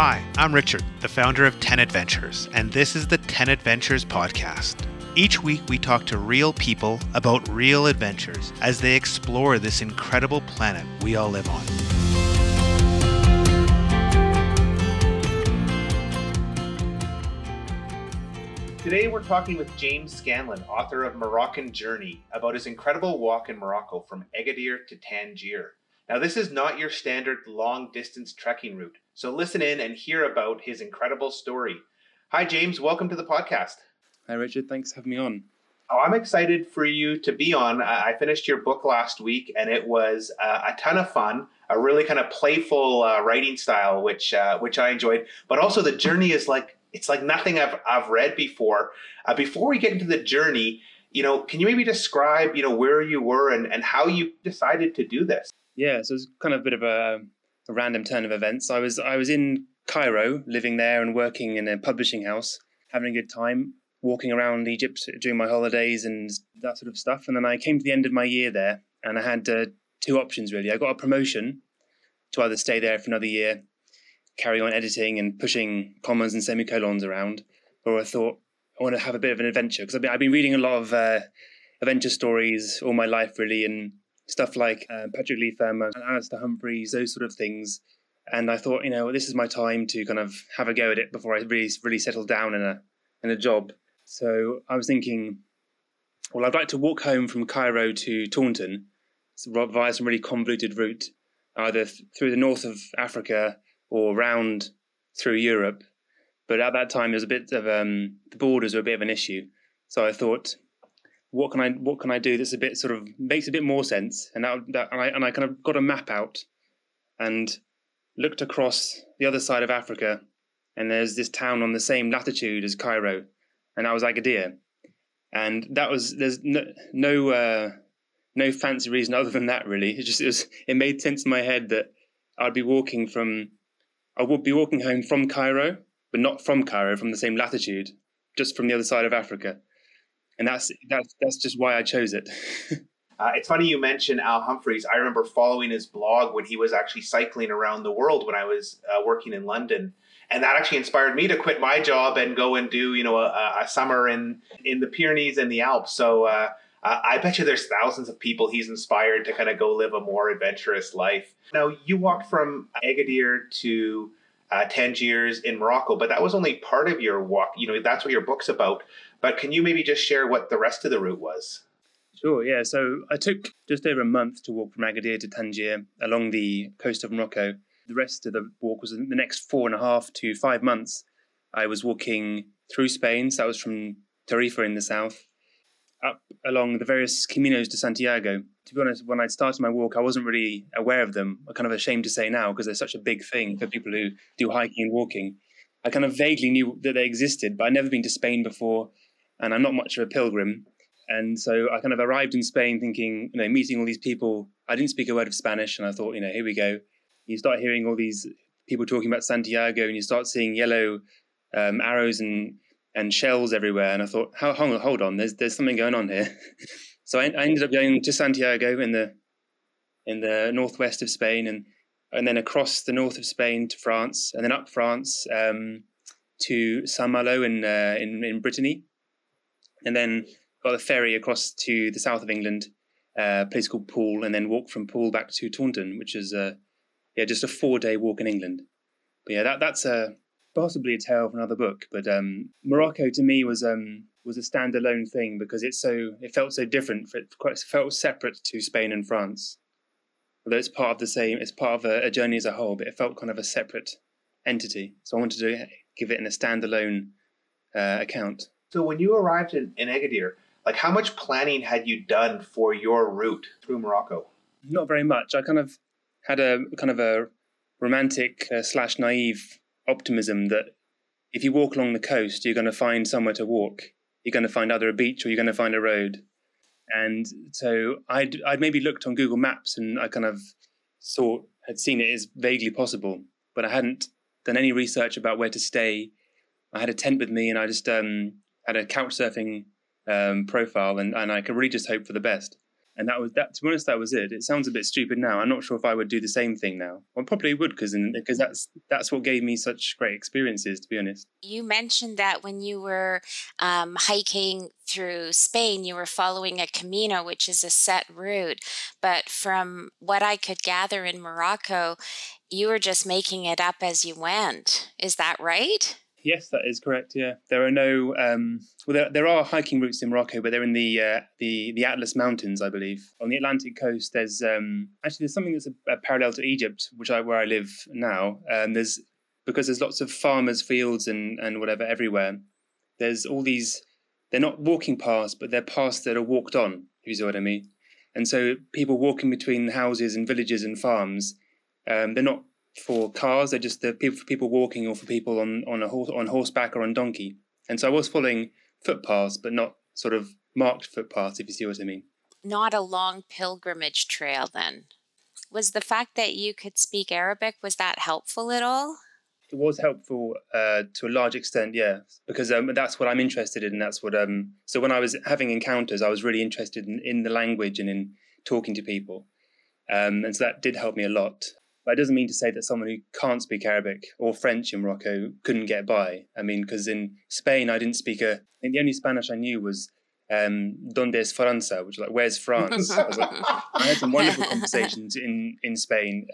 Hi, I'm Richard, the founder of 10 Adventures, and this is the 10 Adventures podcast. Each week we talk to real people about real adventures as they explore this incredible planet we all live on. Today we're talking with James Scanlon, author of Moroccan Journey, about his incredible walk in Morocco from Agadir to Tangier. Now, this is not your standard long-distance trekking route, so listen in and hear about his incredible story. Hi, James. Welcome to the podcast. Hi, Richard. Thanks for having me on. Oh, I'm excited for you to be on. I finished your book last week, and it was a ton of fun, a really kind of playful writing style, which I enjoyed. But also the journey is it's like nothing I've read before. Before we get into the journey, can you maybe describe, where you were and how you decided to do this? Yeah, so it's kind of a bit of a random turn of events. I was in Cairo, living there and working in a publishing house, having a good time, walking around Egypt during my holidays and that sort of stuff. And then I came to the end of my year there, and I had two options, really. I got a promotion to either stay there for another year, carry on editing and pushing commas and semicolons around, or I thought I want to have a bit of an adventure, because I've been reading a lot of adventure stories all my life, really, and stuff like Patrick Leigh Fermor and Alastair Humphreys, those sort of things. And I thought, this is my time to kind of have a go at it before I really settle down in a job. So I was thinking, well, I'd like to walk home from Cairo to Taunton via some really convoluted route, either through the north of Africa or round through Europe. But at that time, there was a bit of the borders were a bit of an issue. So I thought, what can I do that's a bit sort of makes a bit more sense? And I kind of got a map out and looked across the other side of Africa, and there's this town on the same latitude as Cairo, and that was Agadir. And there's no fancy reason other than that, really. It made sense in my head that I would be walking home from Cairo, but not from Cairo, from the same latitude, just from the other side of Africa. And that's just why I chose it. It's funny you mentioned Al Humphreys. I remember following his blog when he was actually cycling around the world when I was working in London. And that actually inspired me to quit my job and go and do, a summer in the Pyrenees and the Alps. So I bet you there's thousands of people he's inspired to kind of go live a more adventurous life. Now, you walked from Agadir to Tangiers in Morocco, but that was only part of your walk. That's what your book's about. But can you maybe just share what the rest of the route was? Sure, yeah. So I took just over a month to walk from Agadir to Tangier along the coast of Morocco. The rest of the walk was the next 4.5 to 5 months. I was walking through Spain, so that was from Tarifa in the south, up along the various Caminos de Santiago. To be honest, when I started my walk, I wasn't really aware of them. I'm kind of ashamed to say now, because they're such a big thing for people who do hiking and walking. I kind of vaguely knew that they existed, but I'd never been to Spain before, and I'm not much of a pilgrim. And so I kind of arrived in Spain thinking, meeting all these people. I didn't speak a word of Spanish, and I thought, here we go. You start hearing all these people talking about Santiago, and you start seeing yellow arrows and shells everywhere. And I thought, hold on, there's something going on here. So I ended up going to Santiago in the northwest of Spain, and then across the north of Spain to France, and then up France to Saint-Malo in Brittany, and then got a ferry across to the south of England, a place called Poole, and then walked from Poole back to Taunton, which is just a 4-day walk in England. But yeah, that's possibly a tale for another book. But Morocco to me was a standalone thing, because it felt so different. It felt separate to Spain and France. Although it's part of a journey as a whole, but it felt kind of a separate entity. So I wanted to give it in a standalone account. So when you arrived in Agadir, how much planning had you done for your route through Morocco? Not very much. I kind of had a romantic / naive optimism that if you walk along the coast, you're going to find somewhere to walk. You're going to find either a beach or you're going to find a road. And so I'd maybe looked on Google Maps, and I kind of had seen it as vaguely possible, but I hadn't done any research about where to stay. I had a tent with me, and I just had a couch surfing profile, and I could really just hope for the best. And that was that. To be honest, that was it. It sounds a bit stupid now. I'm not sure if I would do the same thing now. I probably would, because that's what gave me such great experiences. To be honest. You mentioned that when you were hiking through Spain, you were following a Camino, which is a set route. But from what I could gather in Morocco, you were just making it up as you went. Is that right? Yes, that is correct. Yeah, there are no. There are hiking routes in Morocco, but they're in the Atlas Mountains, I believe. On the Atlantic coast, there's something that's a parallel to Egypt, where I live now. Because there's lots of farmers' fields and whatever everywhere. There's all these. They're not walking paths, but they're paths that are walked on. If you see what I mean. And so people walking between houses and villages and farms, they're not for cars, they're just for people walking, or for people on horseback or on donkey. And so I was following footpaths, but not sort of marked footpaths, if you see what I mean. Not a long pilgrimage trail then. Was the fact that you could speak Arabic, was that helpful at all? It was helpful to a large extent, yeah, because that's what I'm interested in. That's what so when I was having encounters, I was really interested in the language and in talking to people, and so that did help me a lot. But it doesn't mean to say that someone who can't speak Arabic or French in Morocco couldn't get by. I mean, because in Spain, I didn't speak I think the only Spanish I knew was "Donde es Francia?", which is like, "Where's France?" I had some wonderful conversations in Spain,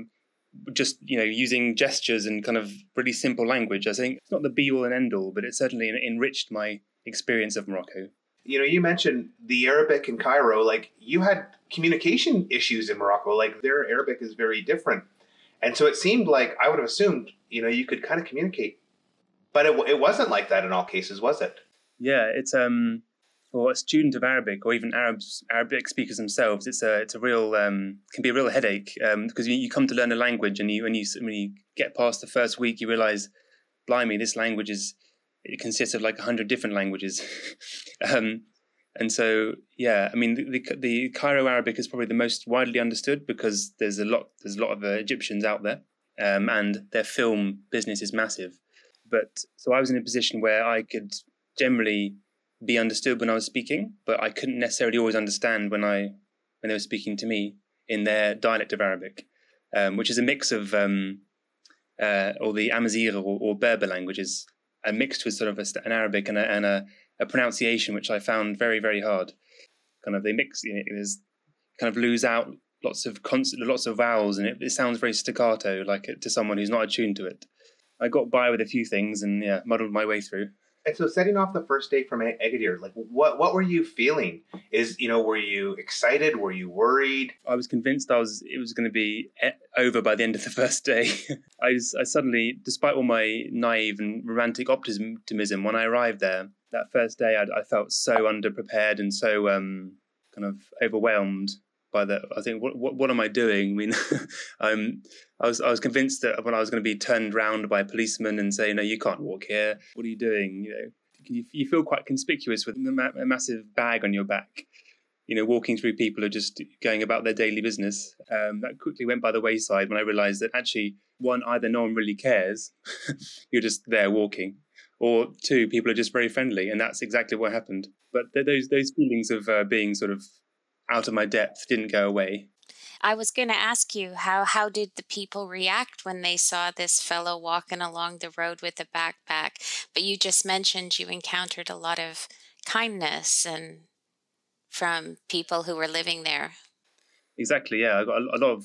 just, using gestures and kind of really simple language. I think it's not the be-all and end-all, but it certainly enriched my experience of Morocco. You mentioned the Arabic in Cairo, like you had communication issues in Morocco, like their Arabic is very different. And so it seemed like, I would have assumed, you could kind of communicate, but it wasn't like that in all cases, was it? Yeah, it's for a student of Arabic, or even Arabic speakers themselves, it's a real can be a real headache, because you come to learn a language, and when you get past the first week, you realize, blimey, this language it consists of like 100 different languages. And so, yeah, I mean, the Cairo Arabic is probably the most widely understood, because there's a lot of Egyptians out there, and their film business is massive. But so I was in a position where I could generally be understood when I was speaking, but I couldn't necessarily always understand when they were speaking to me in their dialect of Arabic, which is a mix of or the Amazigh or Berber languages, mixed with sort of an Arabic and a pronunciation which I found very, very hard. Kind of they mix, there's kind of lose out lots of vowels, and it sounds very staccato, like to someone who's not attuned to it. I got by with a few things and muddled my way through. And so, setting off the first day from Agadir, like what were you feeling? Were you excited? Were you worried? I was convinced it was going to be over by the end of the first day. I suddenly, despite all my naive and romantic optimism, when I arrived there that first day, I felt so underprepared and so kind of overwhelmed by I think, what am I doing? I mean, I was convinced that when I was going to be turned round by a policeman and say, "No, you can't walk here. What are you doing?" You feel quite conspicuous with a massive bag on your back. Walking through people who are just going about their daily business. That quickly went by the wayside when I realised that actually, one, either no one really cares, you're just there walking, or two, people are just very friendly, and that's exactly what happened. But those feelings of being sort of out of my depth didn't go away. I was going to ask you, how did the people react when they saw this fellow walking along the road with a backpack? But you just mentioned you encountered a lot of kindness and from people who were living there. Exactly, yeah. I got a lot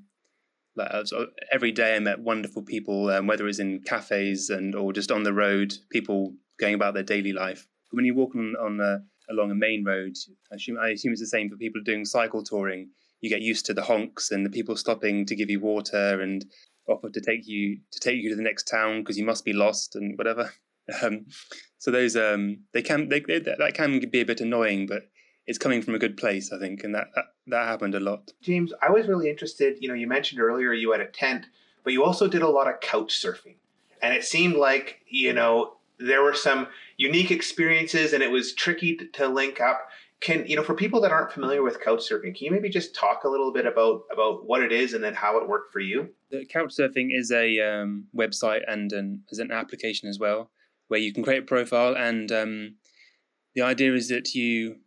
of every day I met wonderful people, whether it's in cafes or just on the road, people going about their daily life. When you walk along a main road, I assume it's the same for people doing cycle touring. You get used to the honks and the people stopping to give you water and offer to take you to the next town because you must be lost and whatever. So those that can be a bit annoying, but it's coming from a good place, I think, and that happened a lot. James, I was really interested. You mentioned earlier you had a tent, but you also did a lot of couch surfing, and it seemed like there were some unique experiences, and it was tricky to link up. For people that aren't familiar with couch surfing, can you maybe just talk a little bit about what it is and then how it worked for you? The couch surfing is a website and is an application as well, where you can create a profile, and the idea is that you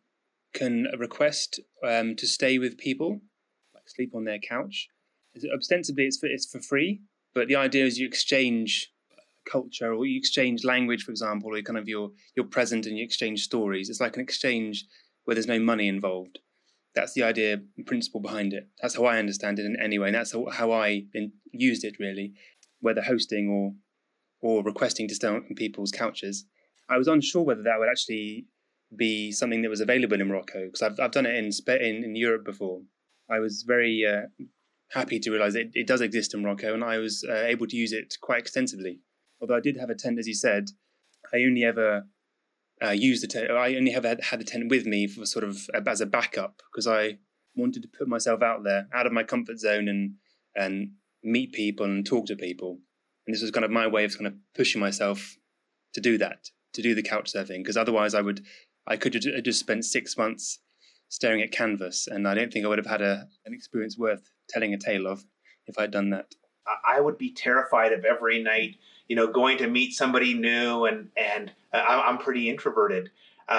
can request to stay with people, like sleep on their couch. Ostensibly, it's for free, but the idea is you exchange culture, or you exchange language, for example, or kind of you're present and you exchange stories. It's like an exchange where there's no money involved. That's the idea and principle behind it. That's how I understand it in any way, and that's how I used it, really, whether hosting or requesting to stay on people's couches. I was unsure whether that would actually be something that was available in Morocco, because I've done it in Europe before. I was very happy to realise it does exist in Morocco, and I was able to use it quite extensively. Although I did have a tent, as you said, I only ever used the tent. I only ever had the tent with me for sort of as a backup, because I wanted to put myself out there, out of my comfort zone, and meet people and talk to people. And this was kind of my way of kind of pushing myself to do that, to do the couch surfing, because otherwise I could have just spent 6 months staring at canvas, and I don't think I would have had an experience worth telling a tale of if I'd done that. I would be terrified of every night, going to meet somebody new, and I'm pretty introverted.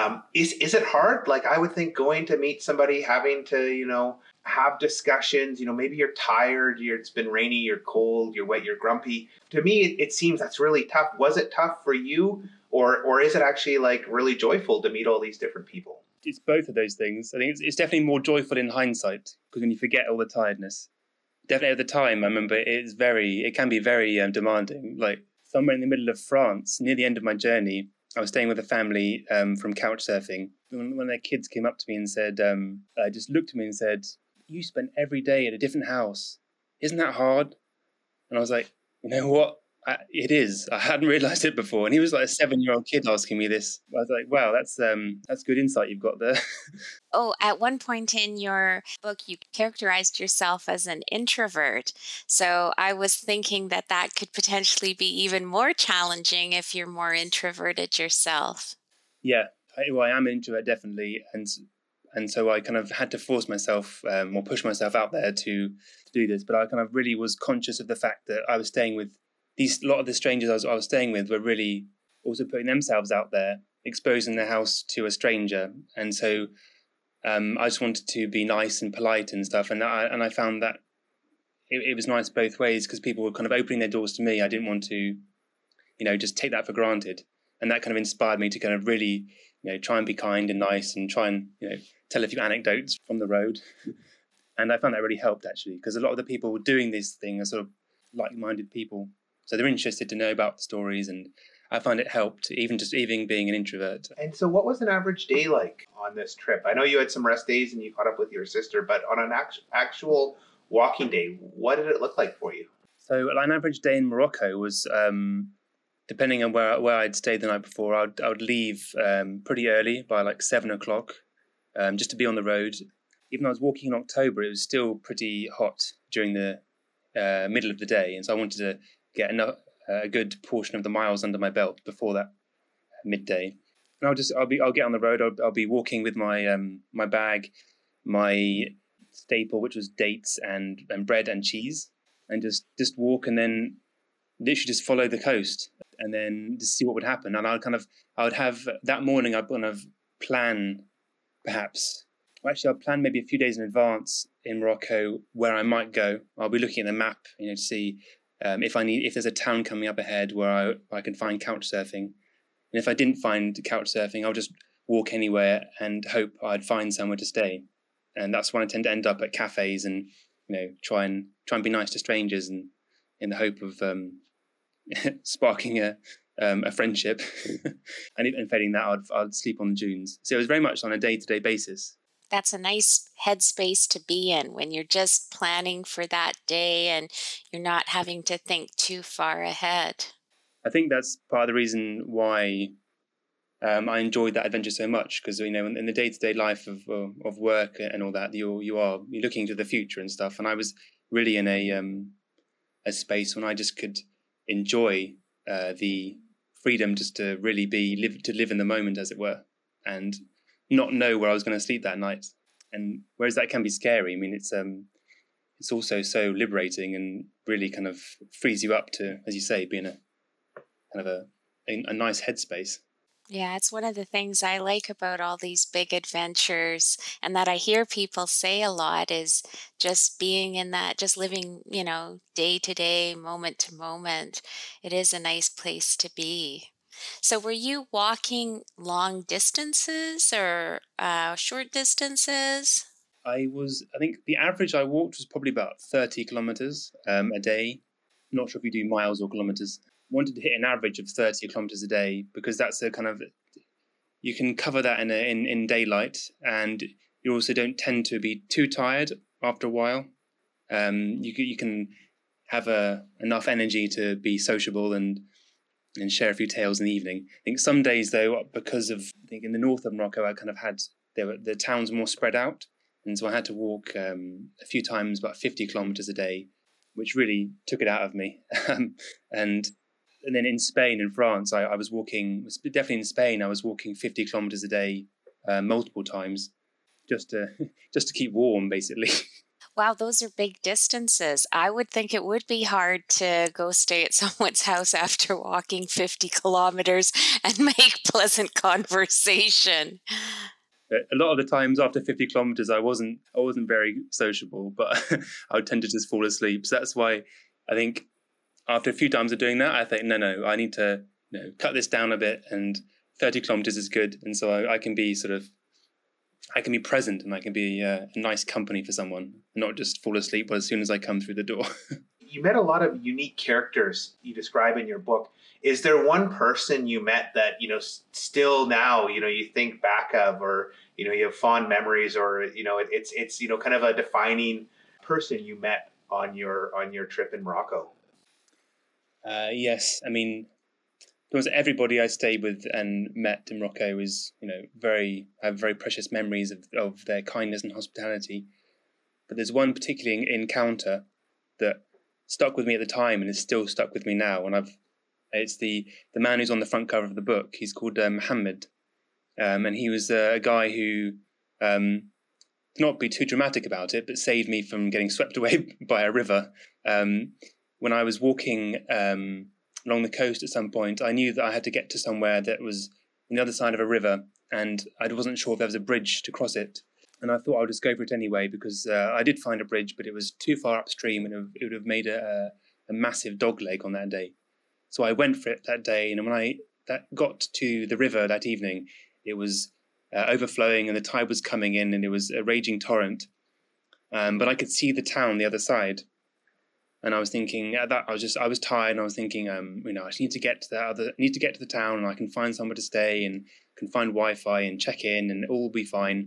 Is it hard? Like, I would think going to meet somebody, having to, have discussions, maybe you're tired, it's been rainy, you're cold, you're wet, you're grumpy. To me, it seems that's really tough. Was it tough for you? Or is it actually like really joyful to meet all these different people? It's both of those things. I think it's definitely more joyful in hindsight, because when you forget all the tiredness. Definitely at the time, I remember it can be very demanding. Like somewhere in the middle of France, near the end of my journey, I was staying with a family from couch surfing. When their kids came up to me and said, just looked at me and said, "You spent every day at a different house. Isn't that hard?" And I was like, you know what? It is. I hadn't realised it before. And he was like a 7-year-old kid asking me this. I was like, wow, that's good insight you've got there. Oh, at one point in your book, you characterized yourself as an introvert. So I was thinking that could potentially be even more challenging if you're more introverted yourself. Yeah, I am an introvert, definitely. And so I kind of had to force myself or push myself out there to do this. But I kind of really was conscious of the fact that I was staying with a lot of the strangers I was staying with were really also putting themselves out there, exposing their house to a stranger. And so I just wanted to be nice and polite and stuff. And I found that it was nice both ways, because people were kind of opening their doors to me. I didn't want to, just take that for granted. And that kind of inspired me to kind of really, try and be kind and nice and try and, tell a few anecdotes from the road. And I found that really helped, actually, because a lot of the people doing this thing are sort of like-minded people. So they're interested to know about the stories, and I find it helped, even being an introvert. And so what was an average day like on this trip? I know you had some rest days and you caught up with your sister, but on an actual walking day, what did it look like for you? So an average day in Morocco was, depending on where I'd stayed the night before, I would leave pretty early, by like 7 o'clock, just to be on the road. Even though I was walking in October, it was still pretty hot during the middle of the day, and so I wanted to get a good portion of the miles under my belt before that midday. And I'll get on the road. I'll be walking with my my bag, my staple, which was dates and bread and cheese, and just walk, and then literally just follow the coast, and then just see what would happen. And I would have that morning, I'd kind of plan, perhaps. I'll plan maybe a few days in advance in Morocco where I might go. I'll be looking at the map, to see if there's a town coming up ahead where I can find couch surfing. And if I didn't find couch surfing, I'll just walk anywhere and hope I'd find somewhere to stay. And that's when I tend to end up at cafes and try and be nice to strangers, and in the hope of sparking a friendship. And failing that, I'd sleep on the dunes. So it was very much on a day-to-day basis. That's a nice headspace to be in when you're just planning for that day and you're not having to think too far ahead. I think that's part of the reason why I enjoyed that adventure so much, because in the day-to-day life of work and all that, you're looking to the future and stuff. And I was really in a space when I just could enjoy the freedom just to really live in the moment, as it were, and not know where I was going to sleep that night. And whereas that can be scary, I mean, it's also so liberating and really kind of frees you up to, as you say, be in a kind of a nice headspace. Yeah, it's one of the things I like about all these big adventures and that I hear people say a lot is just being in that, just living, day to day, moment to moment. It is a nice place to be. So, were you walking long distances or short distances? I think the average I walked was probably about 30 kilometers a day. Not sure if you do miles or kilometers. Wanted to hit an average of 30 kilometers a day because that's a kind of, you can cover that in daylight, and you also don't tend to be too tired after a while. You can have enough energy to be sociable and share a few tales in the evening. I think some days though, because of, I think in the north of Morocco, I kind of had, the towns more spread out. And so I had to walk a few times, about 50 kilometers a day, which really took it out of me. and then in Spain and France, I was walking, definitely in Spain, I was walking 50 kilometers a day multiple times just to just to keep warm, basically. Wow, those are big distances. I would think it would be hard to go stay at someone's house after walking 50 kilometers and make pleasant conversation. A lot of the times after 50 kilometers, I wasn't very sociable, but I would tend to just fall asleep. So that's why I think after a few times of doing that, I think, no, I need to cut this down a bit, and 30 kilometers is good. And so I can be I can be present, and I can be a nice company for someone, not just fall asleep as soon as I come through the door. You met a lot of unique characters you describe in your book. Is there one person you met that, still now, you think back of, or, you have fond memories, or, it's kind of a defining person you met on your trip in Morocco? Yes, I mean, because everybody I stayed with and met in Morocco is, have very precious memories of their kindness and hospitality. But there's one particular encounter that stuck with me at the time and is still stuck with me now. And it's the man who's on the front cover of the book. He's called Mohammed, and he was a guy who, not be too dramatic about it, but saved me from getting swept away by a river. When I was walking along the coast at some point, I knew that I had to get to somewhere that was on the other side of a river, and I wasn't sure if there was a bridge to cross it. And I thought I would just go for it anyway, because I did find a bridge, but it was too far upstream, and it would have made a massive dog leg on that day. So I went for it that day, and when I got to the river that evening, it was overflowing, and the tide was coming in, and it was a raging torrent. But I could see the town the other side. And I was thinking I was tired, and I was thinking, I just need to get to the town, and I can find somewhere to stay, and can find Wi-Fi and check in, and it will be fine.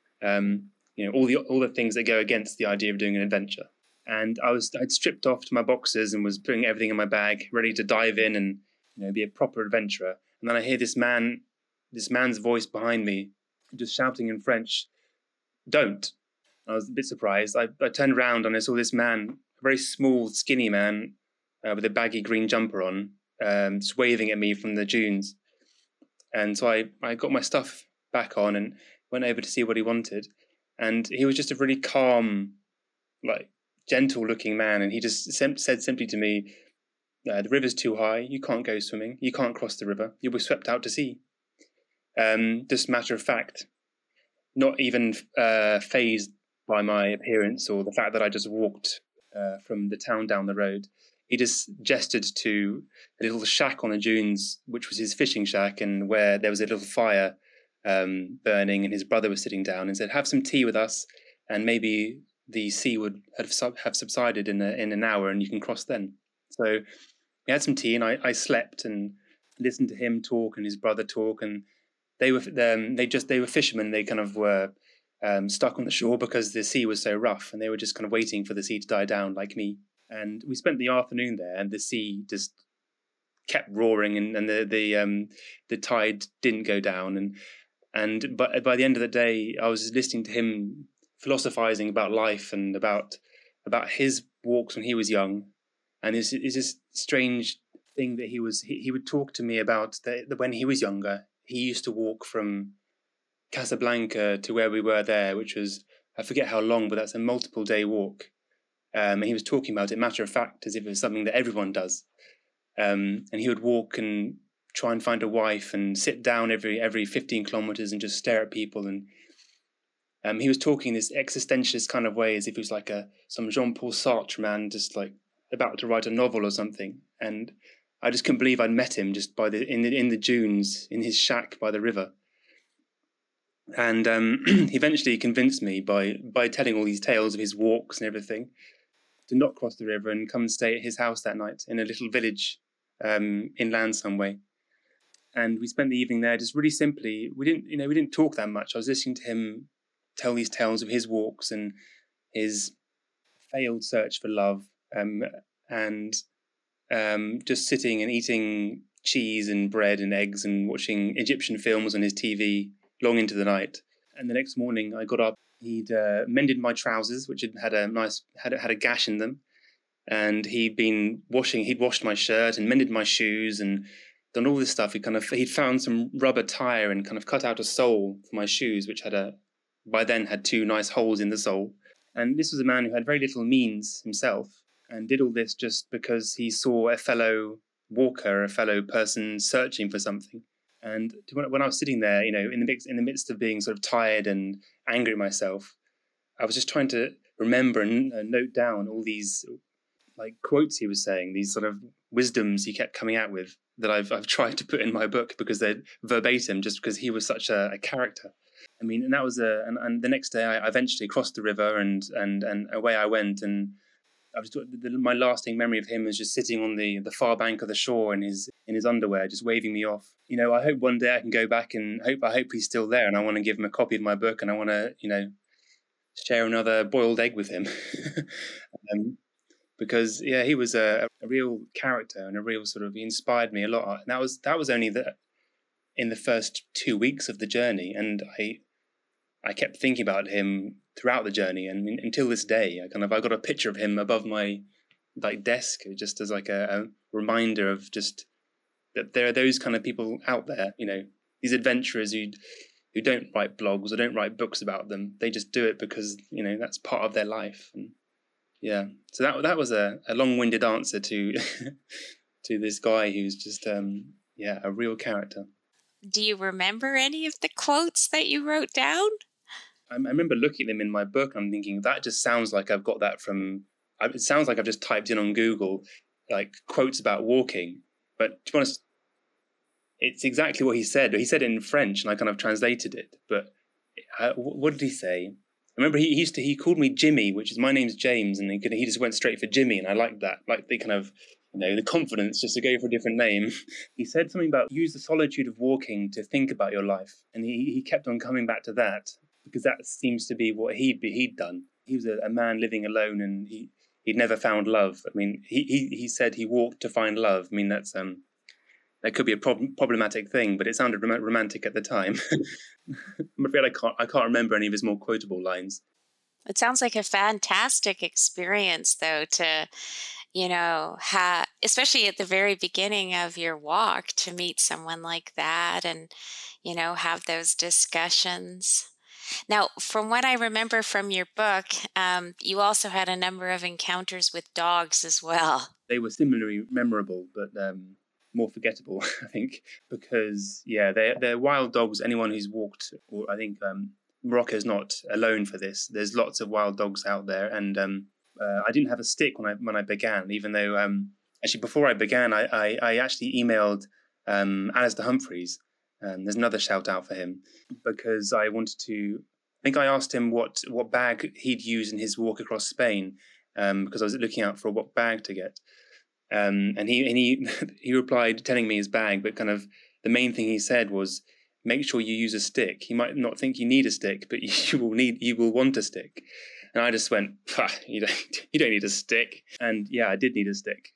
All the things that go against the idea of doing an adventure. And I'd stripped off to my boxers and was putting everything in my bag, ready to dive in and be a proper adventurer. And then I hear this man's voice behind me, just shouting in French, "Don't." I was a bit surprised. I turned around and I saw this man, a very small, skinny man with a baggy green jumper on, just waving at me from the dunes. And so I got my stuff back on and went over to see what he wanted. And he was just a really calm, gentle-looking man. And he just said simply to me, "The river's too high. You can't go swimming. You can't cross the river. You'll be swept out to sea." Just matter of fact, not even fazed by my appearance or the fact that I just walked from the town down the road. He just gestured to a little shack on the dunes, which was his fishing shack, and where there was a little fire burning, and his brother was sitting down, and said, "Have some tea with us, and maybe the sea would have subsided in an hour, and you can cross then." So we had some tea, and I slept and listened to him talk and his brother talk, and they were fishermen. They kind of were stuck on the shore because the sea was so rough, and they were just kind of waiting for the sea to die down, like me. And we spent the afternoon there, and the sea just kept roaring, and the tide didn't go down. But by the end of the day, I was listening to him philosophizing about life and about his walks when he was young. And it's this strange thing that he would talk to me about that when he was younger, he used to walk from Casablanca to where we were there, which was, I forget how long, but that's a multiple day walk. And he was talking about it matter of fact, as if it was something that everyone does. And he would walk and try and find a wife and sit down every 15 kilometers and just stare at people. And he was talking this existentialist kind of way, as if he was like some Jean-Paul Sartre man, just like about to write a novel or something. And I just couldn't believe I'd met him just in the dunes in his shack by the river. And he eventually convinced me by telling all these tales of his walks and everything to not cross the river and come and stay at his house that night in a little village inland some way. And we spent the evening there just really simply. We didn't talk that much. I was listening to him tell these tales of his walks and his failed search for love, and just sitting and eating cheese and bread and eggs and watching Egyptian films on his TV long into the night. And the next morning I got up. He'd mended my trousers, which had a gash in them, and he'd washed my shirt and mended my shoes and done all this stuff. He'd found some rubber tire and kind of cut out a sole for my shoes, which by then had 2 nice holes in the sole. And this was a man who had very little means himself, and did all this just because he saw a fellow walker, a fellow person searching for something. And when I was sitting there, in the midst of being sort of tired and angry at myself, I was just trying to remember and note down all these like quotes he was saying, these sort of wisdoms he kept coming out with that I've tried to put in my book because they're verbatim, just because he was such a character. I mean, and that was and the next day I eventually crossed the river and away I went, and my lasting memory of him is just sitting on the far bank of the shore in his underwear, just waving me off. I hope one day I can go back and I hope he's still there, and I want to give him a copy of my book, and I want to share another boiled egg with him. Because he was a real character and a real he inspired me a lot. And that was only in the first 2 weeks of the journey, and I kept thinking about him throughout the journey, and until this day, I got a picture of him above my desk, just as a reminder of just that there are those kind of people out there, these adventurers who don't write blogs or don't write books about them. They just do it because that's part of their life. And so that was a long-winded answer to to this guy who's just a real character. Do you remember any of the quotes that you wrote down? I remember looking at them in my book. I'm thinking, that just sounds like I've got that it sounds like I've just typed in on Google, like quotes about walking. But to be honest, it's exactly what he said. He said it in French, and I kind of translated it. But what did he say? I remember he called me Jimmy, which is, my name's James, and he just went straight for Jimmy, and I liked that. Like the kind of, the confidence just to go for a different name. He said something about use the solitude of walking to think about your life. And he kept on coming back to that, because that seems to be what he'd done. He was a man living alone, and he'd never found love. I mean, he said he walked to find love. I mean, that's that could be a problematic thing, but it sounded romantic at the time. I'm afraid I can't remember any of his more quotable lines. It sounds like a fantastic experience, though, to especially at the very beginning of your walk, to meet someone like that and, have those discussions. Now, from what I remember from your book, you also had a number of encounters with dogs as well. They were similarly memorable, but more forgettable, I think, because, they're wild dogs. Anyone who's walked, or I think Morocco's not alone for this. There's lots of wild dogs out there, and I didn't have a stick when I began, even though actually before I began, I actually emailed Alistair Humphreys. There's another shout out for him, because I asked him what bag he'd use in his walk across Spain, because I was looking out for what bag to get. And he replied telling me his bag, but kind of the main thing he said was, make sure you use a stick. He might not think you need a stick, but you will want a stick. And I just went, you don't need a stick. And I did need a stick.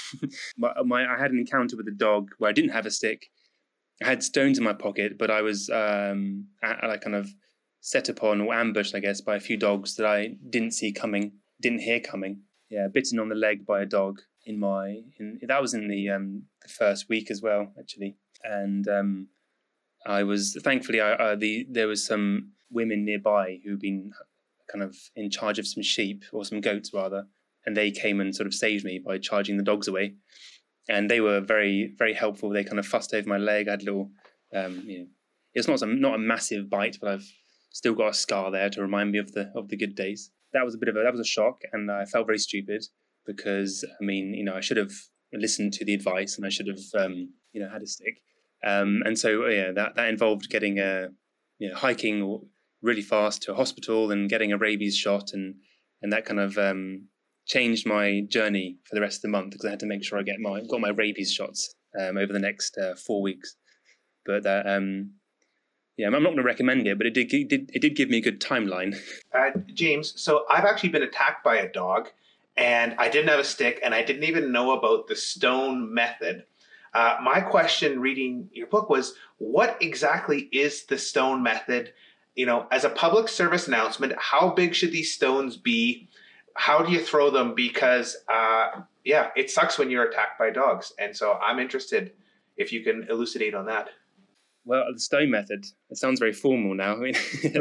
I had an encounter with a dog where I didn't have a stick. I had stones in my pocket, but I was kind of set upon or ambushed, I guess, by a few dogs that I didn't hear coming. Yeah, bitten on the leg by a dog that was in the first week as well, actually. And I was thankfully there was some women nearby who'd been kind of in charge of some sheep, or some goats rather, and they came and sort of saved me by charging the dogs away. And they were very, very helpful. They kind of fussed over my leg. I had a little, it's not a massive bite, but I've still got a scar there to remind me of the good days. That was a shock, and I felt very stupid because I should have listened to the advice and I should have had a stick. And so that involved getting hiking really fast to a hospital and getting a rabies shot, and that kind of changed my journey for the rest of the month because I had to make sure I got my rabies shots over the next 4 weeks. But I'm not going to recommend it, but it did give me a good timeline. James, so I've actually been attacked by a dog, and I didn't have a stick, and I didn't even know about the stone method. My question reading your book was, what exactly is the stone method? As a public service announcement, how big should these stones be? How do you throw them? Because, it sucks when you're attacked by dogs. And so I'm interested if you can elucidate on that. Well, the stone method, it sounds very formal now. I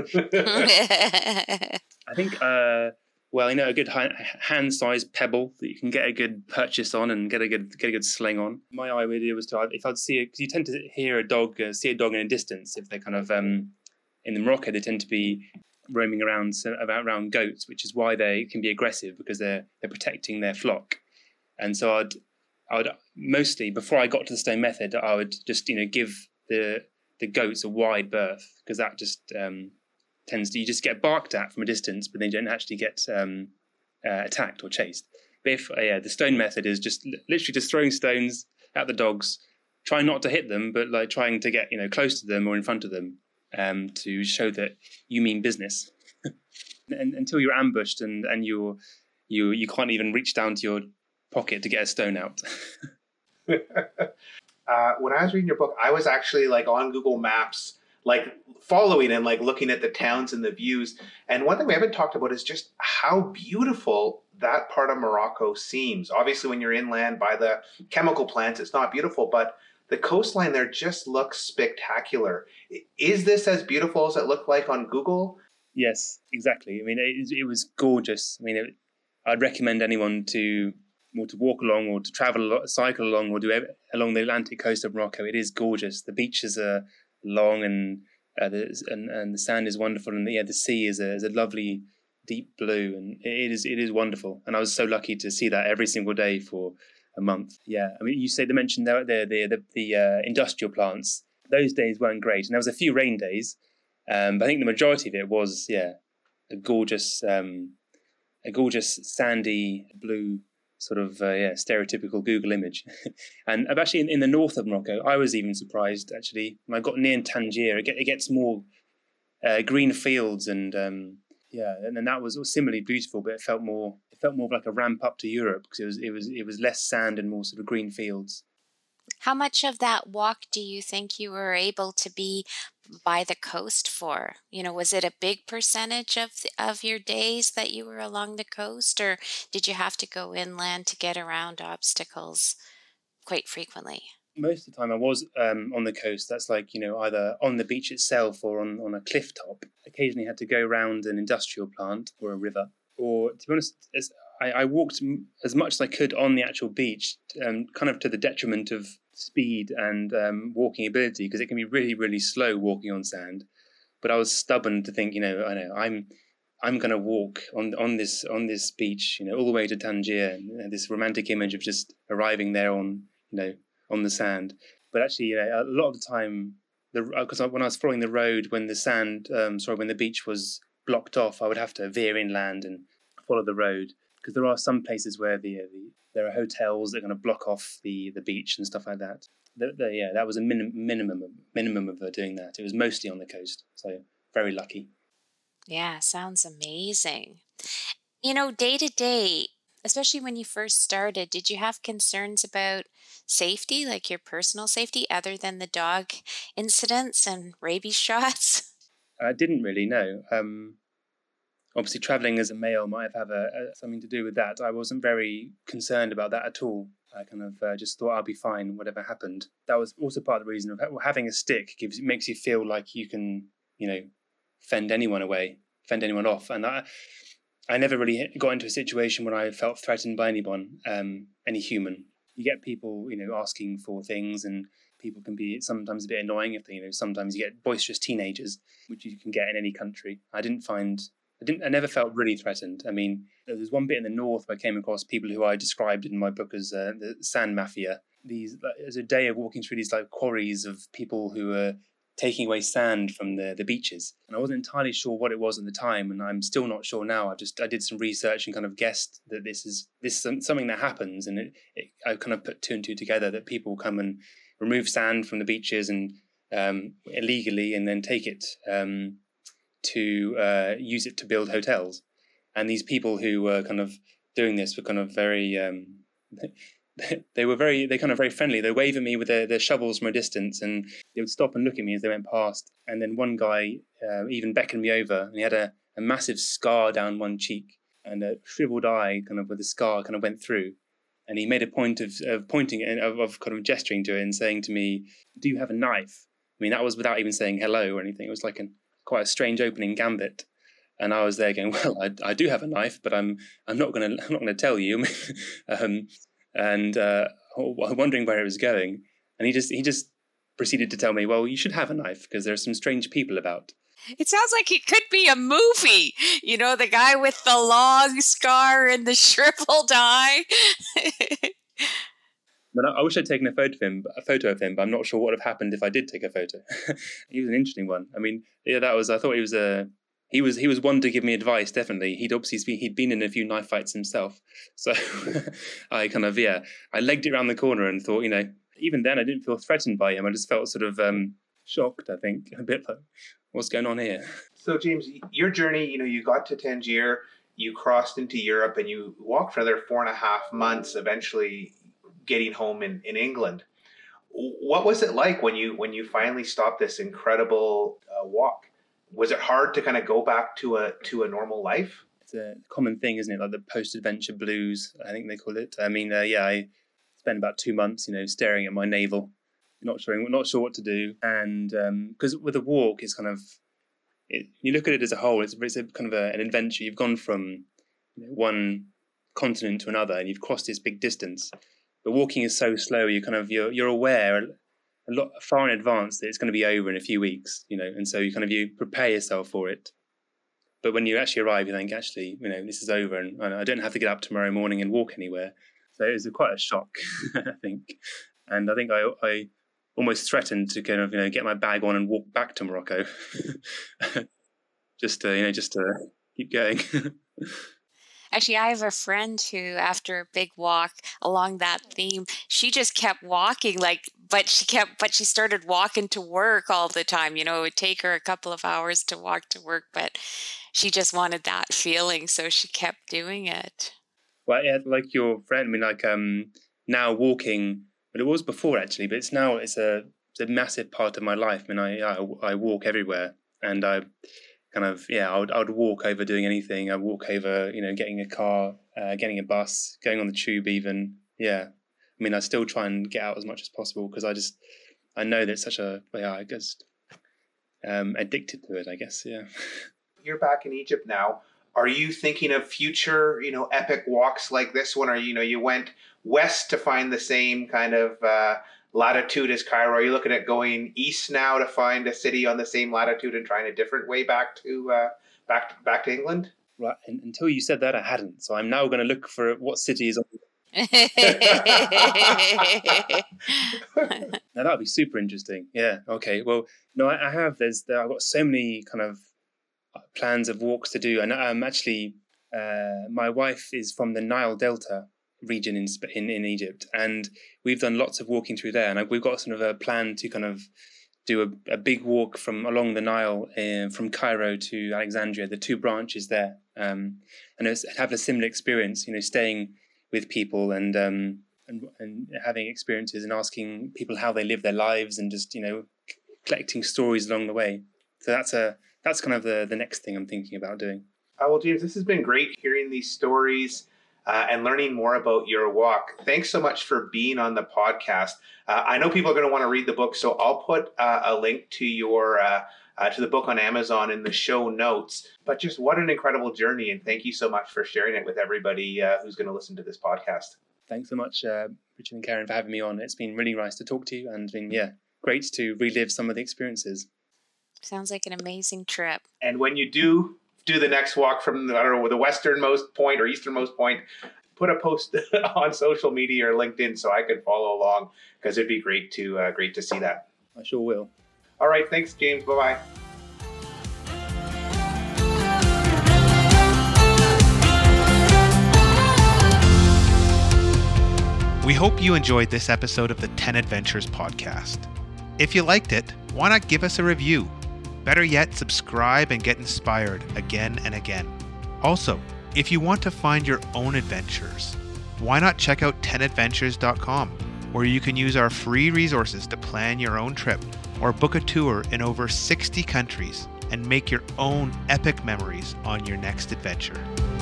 think, a good hand-sized pebble that you can get a good purchase on and get a good sling on. My idea was if I'd see it, because you tend to see a dog in a distance. If they're kind of in Morocco, they tend to be roaming around goats, which is why they can be aggressive, because they're protecting their flock. And so I would mostly, before I got to the stone method, I would just give the goats a wide berth, because that just you just get barked at from a distance, but then you don't actually get attacked or chased. But if the stone method is just literally just throwing stones at the dogs, trying not to hit them, but like trying to get close to them or in front of them, to show that you mean business. And until you're ambushed and you can't even reach down to your pocket to get a stone out. When I was reading your book, I was actually on Google Maps, following and looking at the towns and the views. And one thing we haven't talked about is just how beautiful that part of Morocco seems. Obviously, when you're inland by the chemical plants, it's not beautiful, but the coastline there just looks spectacular. Is this as beautiful as it looked like on Google? Yes, exactly. I mean, it was gorgeous. I mean, I'd recommend anyone to walk along or to travel, cycle along, or do along the Atlantic coast of Morocco. It is gorgeous. The beaches are long and the sand is wonderful, and the sea is a lovely deep blue, and it is wonderful. And I was so lucky to see that every single day for a month. Yeah, I mean, they mentioned the industrial plants. Those days weren't great, and there was a few rain days, but I think the majority of it was a gorgeous sandy blue sort of stereotypical Google image. And I've actually in the north of Morocco, I was even surprised actually when I got near Tangier. It gets more green fields and then that was similarly beautiful, but it felt more like a ramp up to Europe, because it was less sand and more sort of green fields. How much of that walk do you think you were able to be by the coast for? Was it a big percentage of your days that you were along the coast, or did you have to go inland to get around obstacles quite frequently? Most of the time I was on the coast. That's either on the beach itself or on a cliff top. Occasionally had to go around an industrial plant or a river. Or, to be honest, I walked as much as I could on the actual beach, kind of to the detriment of speed and walking ability, because it can be really, really slow walking on sand. But I was stubborn to think, I'm going to walk on this beach, all the way to Tangier, this romantic image of just arriving there on the sand. But actually, a lot of the time, because when I was following the road, when the beach was blocked off, I would have to veer inland and follow the road, because there are some places where there are hotels that are going to block off the beach and stuff like that. That was a minimum of doing that. It was mostly on the coast, so very lucky. Yeah, sounds amazing. Day to day, especially when you first started, did you have concerns about safety, like your personal safety, other than the dog incidents and rabies shots? I didn't really know. Obviously, traveling as a male might have something to do with that. I wasn't very concerned about that at all. I kind of just thought I'll be fine, whatever happened. That was also part of the reason of having a stick makes you feel like you can, fend anyone off. And I never really got into a situation when I felt threatened by anyone, any human. you get people, asking for things, and people can be sometimes a bit annoying if they, sometimes you get boisterous teenagers, which you can get in any country. I never felt really threatened. I mean, there was one bit in the north where I came across people who I described in my book as the sand mafia. There's a day of walking through these like quarries of people who were taking away sand from the beaches. And I wasn't entirely sure what it was at the time, and I'm still not sure now. I did some research and kind of guessed that this is something that happens, and I kind of put two and two together, that people come and remove sand from the beaches and illegally, and then take it to use it to build hotels. And these people who were kind of doing this were kind of very they kind of very friendly. They wave at me with their shovels from a distance, and they would stop and look at me as they went past. And then one guy even beckoned me over, and he had a massive scar down one cheek, and a shriveled eye kind of with the scar kind of went through. And he made a point of pointing of kind of gesturing to it and saying to me, "Do you have a knife?" I mean, that was without even saying hello or anything. It was like quite a strange opening gambit. And I was there going, "Well, I do have a knife, but I'm not gonna tell you." And wondering where it was going. And he just proceeded to tell me, "Well, you should have a knife because there are some strange people about." It sounds like it could be a movie. The guy with the long scar and the shriveled eye. But I wish I'd taken a photo of him, but I'm not sure what would have happened if I did take a photo. He was an interesting one. I mean, yeah, I thought he was one to give me advice, definitely. He'd been in a few knife fights himself. So I kind of, I legged it around the corner and thought, even then I didn't feel threatened by him. I just felt sort of shocked, I think, a bit like, what's going on here? So James, your journey, you got to Tangier, you crossed into Europe, and you walked for another 4.5 months, eventually getting home in England. What was it like when you finally stopped this incredible walk? Was it hard to kind of go back to a normal life? It's a common thing, isn't it? Like the post-adventure blues, I think they call it. I mean, I spent about 2 months, staring at my navel, not sure what to do. And because with a walk, it's kind of, you look at it as a whole, it's a kind of an adventure. You've gone from one continent to another, and you've crossed this big distance. But walking is so slow. You're aware a lot far in advance that it's going to be over in a few weeks, and so you prepare yourself for it. But when you actually arrive, you think, actually, this is over, and I don't have to get up tomorrow morning and walk anywhere. So it was quite a shock, I think. And I think I almost threatened to kind of, get my bag on and walk back to Morocco, just to keep going. Actually, I have a friend who, after a big walk along that theme, she just kept walking, but she started walking to work all the time. It would take her a couple of hours to walk to work, but she just wanted that feeling, so she kept doing it. Well, yeah, like your friend, now walking, but it was before actually, but it's a massive part of my life. I walk everywhere, and I kind of, I would walk over doing anything. I'd walk over, getting a car, getting a bus, going on the tube even. Yeah. I still try and get out as much as possible because I know that it's such I guess, addicted to it, I guess. Yeah. You're back in Egypt now. Are you thinking of future, epic walks like this one? Or, you went west to find the same kind of latitude as Cairo. Are you looking at going east now to find a city on the same latitude and trying a different way back to England? Right. And until you said that, I hadn't. So I'm now going to look for what city is on. Now that would be super interesting. Yeah. Okay. Well, no, I have. I've got so many kind of plans of walks to do, and actually, my wife is from the Nile Delta region in Egypt, and we've done lots of walking through there, and we've got sort of a plan to kind of do a big walk from along the Nile from Cairo to Alexandria, the two branches there, and have a similar experience, staying with people and having experiences and asking people how they live their lives and just collecting stories along the way. So that's kind of the next thing I'm thinking about doing. Well, James, this has been great hearing these stories and learning more about your walk. Thanks so much for being on the podcast. I know people are going to want to read the book, so I'll put a link to your to the book on Amazon in the show notes. But just what an incredible journey, and thank you so much for sharing it with everybody who's going to listen to this podcast. Thanks so much, Richard and Karen, for having me on. It's been really nice to talk to you and been, great to relive some of the experiences. Sounds like an amazing trip. And when you do the next walk from, the westernmost point or easternmost point, put a post on social media or LinkedIn so I could follow along, because it'd be great to see that. I sure will. All right. Thanks, James. Bye-bye. We hope you enjoyed this episode of the 10 Adventures podcast. If you liked it, why not give us a review? Better yet, subscribe and get inspired again and again. Also, if you want to find your own adventures, why not check out 10adventures.com, where you can use our free resources to plan your own trip or book a tour in over 60 countries and make your own epic memories on your next adventure.